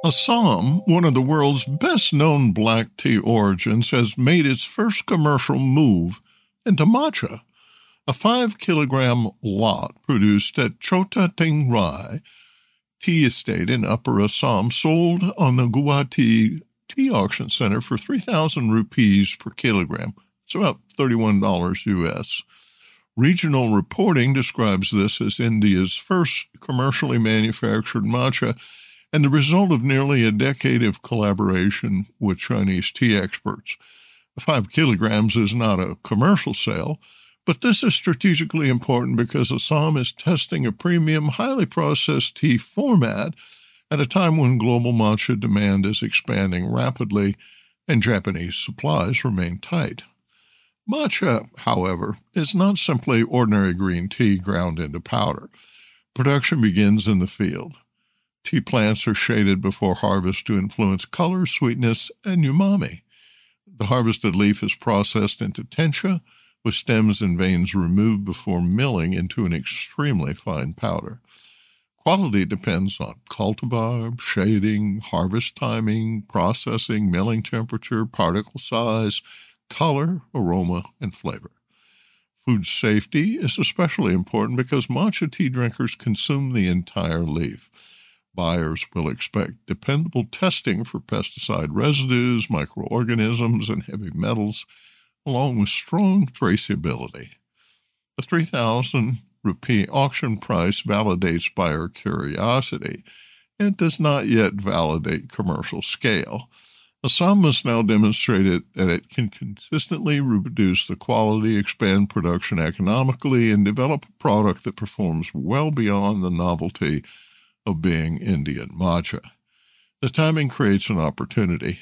Assam, one of the world's best-known black tea origins, has made its first commercial move into matcha. A 5-kilogram lot produced at Chota Tingrai Tea Estate in Upper Assam sold on the Guwahati Tea Auction Center for 3,000 rupees per kilogram. It's about $31 US. Regional reporting describes this as India's first commercially manufactured matcha and the result of nearly a decade of collaboration with Chinese tea experts. 5 kilograms is not a commercial sale, but this is strategically important because Assam is testing a premium, highly processed tea format at a time when global matcha demand is expanding rapidly and Japanese supplies remain tight. Matcha, however, is not simply ordinary green tea ground into powder. Production begins in the field. Tea plants are shaded before harvest to influence color, sweetness, and umami. The harvested leaf is processed into tencha, with stems and veins removed before milling into an extremely fine powder. Quality depends on cultivar, shading, harvest timing, processing, milling temperature, particle size, color, aroma, and flavor. Food safety is especially important because matcha tea drinkers consume the entire leaf. Buyers will expect dependable testing for pesticide residues, microorganisms, and heavy metals, along with strong traceability. The 3,000 rupee auction price validates buyer curiosity. It does not yet validate commercial scale. Assam must now demonstrate that it can consistently reproduce the quality, expand production economically, and develop a product that performs well beyond the novelty of being Indian matcha. The timing creates an opportunity.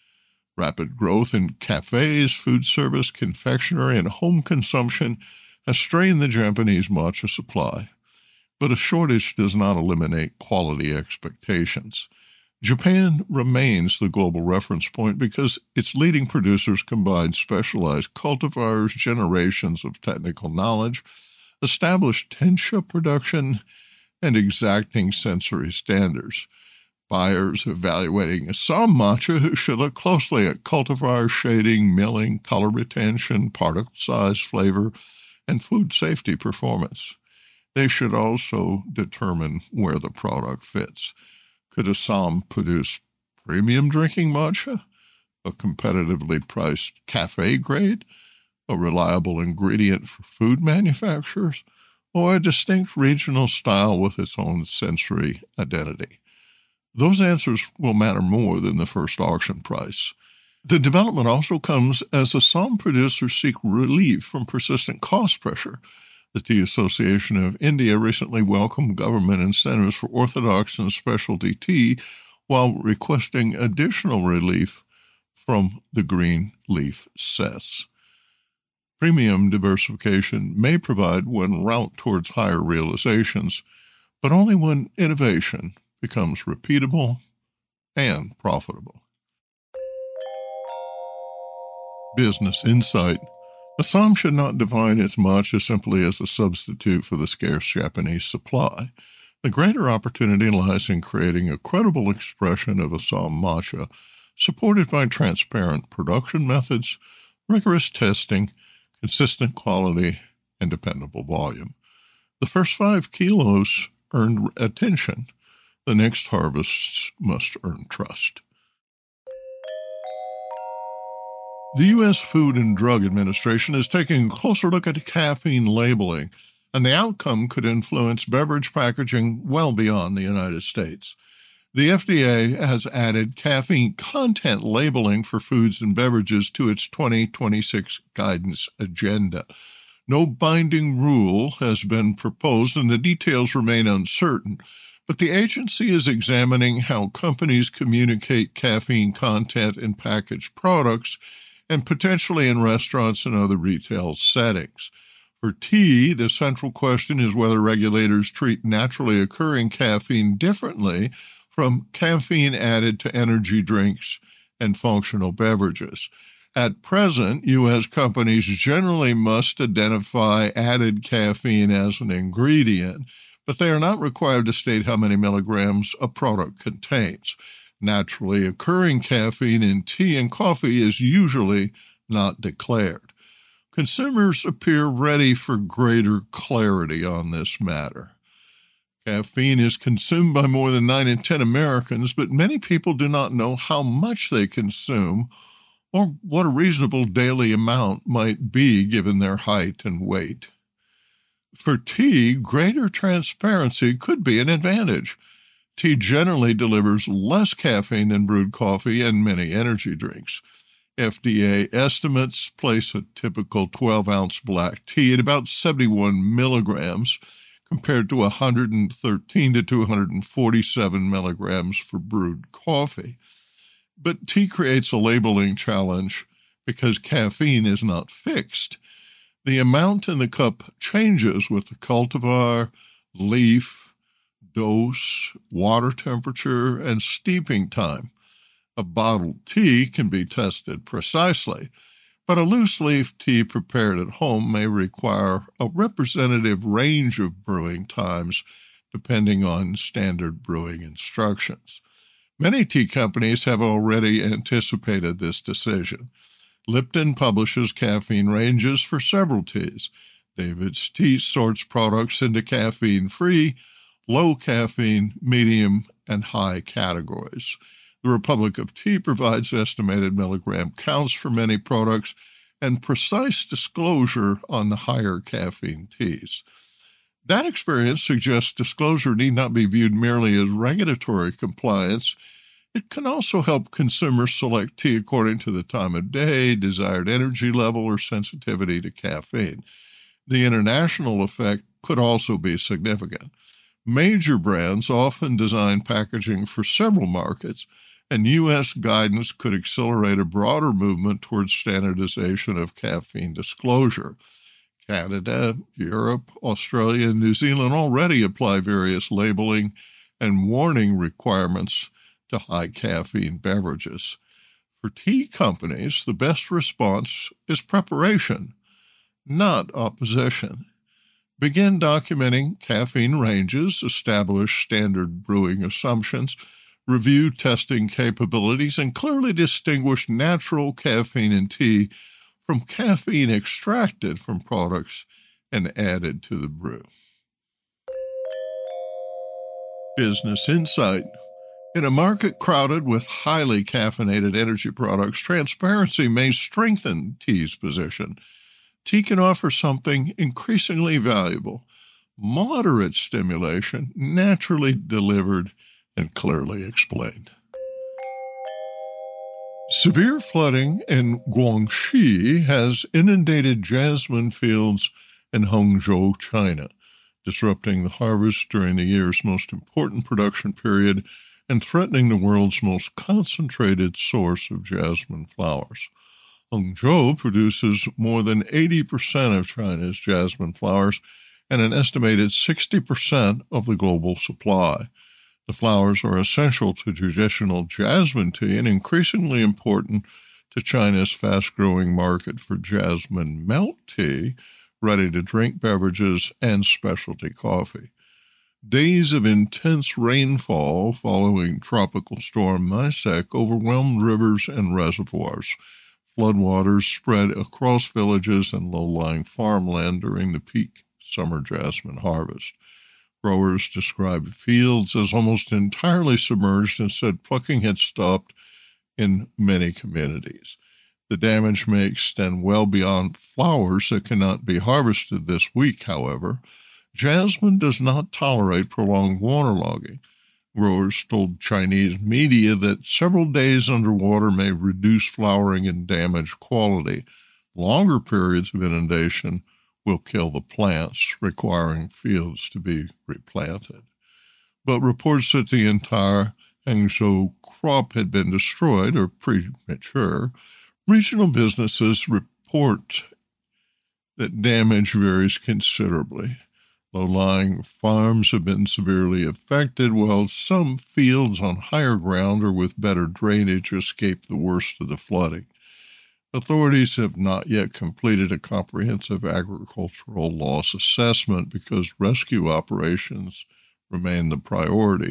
Rapid growth in cafes, food service, confectionery, and home consumption has strained the Japanese matcha supply, but a shortage does not eliminate quality expectations. Japan remains the global reference point because its leading producers combine specialized cultivars, generations of technical knowledge, established tencha production, and exacting sensory standards. Buyers evaluating Assam matcha should look closely at cultivar shading, milling, color retention, particle size, flavor, and food safety performance. They should also determine where the product fits. Could Assam produce premium drinking matcha, a competitively priced cafe grade, a reliable ingredient for food manufacturers, or a distinct regional style with its own sensory identity? Those answers will matter more than the first auction price. The development also comes as Assam producers seek relief from persistent cost pressure. The Tea Association of India recently welcomed government incentives for orthodox and specialty tea while requesting additional relief from the green leaf cess. Premium diversification may provide one route towards higher realizations, but only when innovation becomes repeatable and profitable. Business insight. Assam should not define its matcha simply as a substitute for the scarce Japanese supply. The greater opportunity lies in creating a credible expression of Assam matcha, supported by transparent production methods, rigorous testing, consistent quality, and dependable volume. The first 5 kilos earned attention. The next harvests must earn trust. The U.S. Food and Drug Administration is taking a closer look at caffeine labeling, and the outcome could influence beverage packaging well beyond the United States. The FDA has added caffeine content labeling for foods and beverages to its 2026 guidance agenda. No binding rule has been proposed, and the details remain uncertain, but the agency is examining how companies communicate caffeine content in packaged products and potentially in restaurants and other retail settings. For tea, the central question is whether regulators treat naturally occurring caffeine differently from caffeine added to energy drinks and functional beverages. At present, U.S. companies generally must identify added caffeine as an ingredient, but they are not required to state how many milligrams a product contains. Naturally occurring caffeine in tea and coffee is usually not declared. Consumers appear ready for greater clarity on this matter. Caffeine is consumed by more than 9 in 10 Americans, but many people do not know how much they consume or what a reasonable daily amount might be given their height and weight. For tea, greater transparency could be an advantage. Tea generally delivers less caffeine than brewed coffee and many energy drinks. FDA estimates place a typical 12-ounce black tea at about 71 milligrams, compared to 113 to 247 milligrams for brewed coffee. But tea creates a labeling challenge because caffeine is not fixed. The amount in the cup changes with the cultivar, leaf, dose, water temperature, and steeping time. A bottled tea can be tested precisely, but a loose-leaf tea prepared at home may require a representative range of brewing times depending on standard brewing instructions. Many tea companies have already anticipated this decision. Lipton publishes caffeine ranges for several teas. David's Tea sorts products into caffeine-free, low caffeine, medium, and high categories. The Republic of Tea provides estimated milligram counts for many products and precise disclosure on the higher caffeine teas. That experience suggests disclosure need not be viewed merely as regulatory compliance. It can also help consumers select tea according to the time of day, desired energy level, or sensitivity to caffeine. The international effect could also be significant. Major brands often design packaging for several markets, and U.S. guidance could accelerate a broader movement towards standardization of caffeine disclosure. Canada, Europe, Australia, and New Zealand already apply various labeling and warning requirements to high caffeine beverages. For tea companies, the best response is preparation, not opposition. Begin documenting caffeine ranges, establish standard brewing assumptions, review testing capabilities, and clearly distinguish natural caffeine in tea from caffeine extracted from products and added to the brew. Business Insight. In a market crowded with highly caffeinated energy products, transparency may strengthen tea's position. Tea can offer something increasingly valuable: moderate stimulation, naturally delivered and clearly explained. Severe flooding in Guangxi has inundated jasmine fields in Hangzhou, China, disrupting the harvest during the year's most important production period and threatening the world's most concentrated source of jasmine flowers. Hangzhou produces more than 80% of China's jasmine flowers and an estimated 60% of the global supply. The flowers are essential to traditional jasmine tea and increasingly important to China's fast-growing market for jasmine melt tea, ready-to-drink beverages, and specialty coffee. Days of intense rainfall following Tropical Storm Misek overwhelmed rivers and reservoirs. Floodwaters spread across villages and low-lying farmland during the peak summer jasmine harvest. Growers described fields as almost entirely submerged and said plucking had stopped in many communities. The damage may extend well beyond flowers that cannot be harvested this week, however. Jasmine does not tolerate prolonged waterlogging. Growers told Chinese media that several days underwater may reduce flowering and damage quality. Longer periods of inundation will kill the plants, requiring fields to be replanted. But reports that the entire Hangzhou crop had been destroyed are premature. Regional businesses report that damage varies considerably. Low-lying farms have been severely affected, while some fields on higher ground or with better drainage escaped the worst of the flooding. Authorities have not yet completed a comprehensive agricultural loss assessment because rescue operations remain the priority,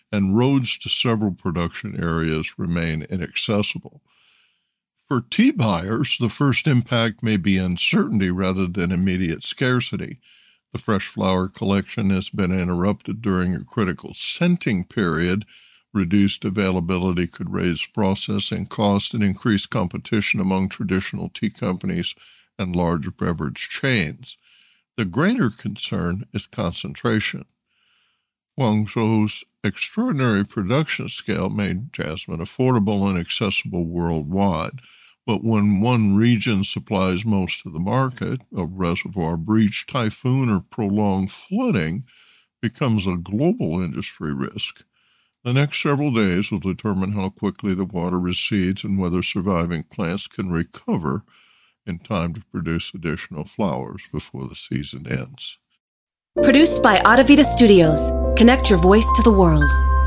and roads to several production areas remain inaccessible. For tea buyers, the first impact may be uncertainty rather than immediate scarcity. The fresh flower collection has been interrupted during a critical scenting period. Reduced availability could raise processing costs and increase competition among traditional tea companies and large beverage chains. The greater concern is concentration. Guangzhou's extraordinary production scale made jasmine affordable and accessible worldwide. But when one region supplies most of the market, a reservoir breach, typhoon, or prolonged flooding becomes a global industry risk. The next several days will determine how quickly the water recedes and whether surviving plants can recover in time to produce additional flowers before the season ends. Produced by Adavita Studios. Connect your voice to the world.